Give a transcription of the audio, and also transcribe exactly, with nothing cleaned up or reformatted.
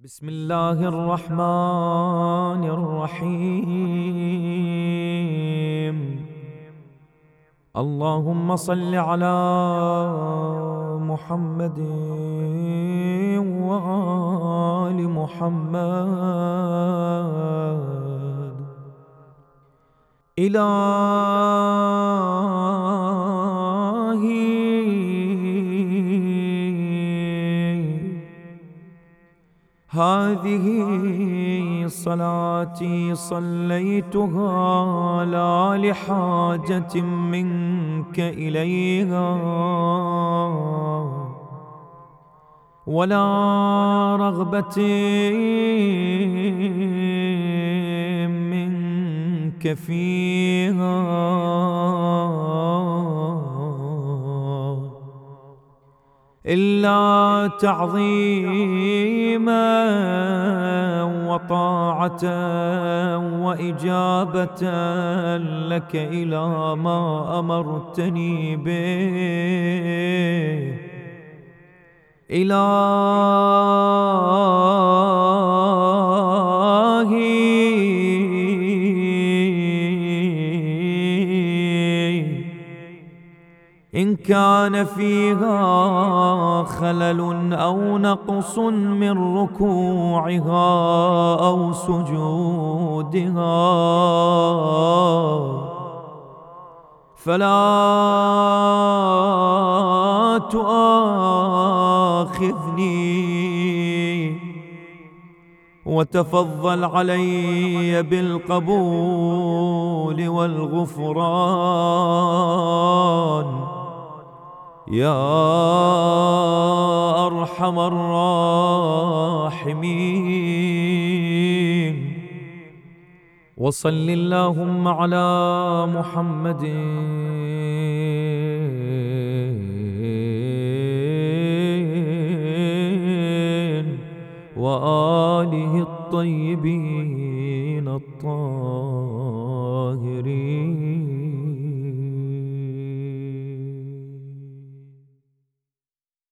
بسم الله الرحمن الرحيم. اللهم صل على محمد وآل محمد. إلهي هذه صلاتي صليتها لا لحاجة منك إليها ولا رغبة منك فيها، إلا تعظيما وطاعة وإجابة لك إلى ما أمرتني به. إلهي إن كان فيها خلل أو نقص من ركوعها أو سجودها فلا تؤاخذني، وتفضل علي بالقبول والغفران يا أرحم الراحمين. وصل اللهم على محمد وآله الطيبين الطاهرين.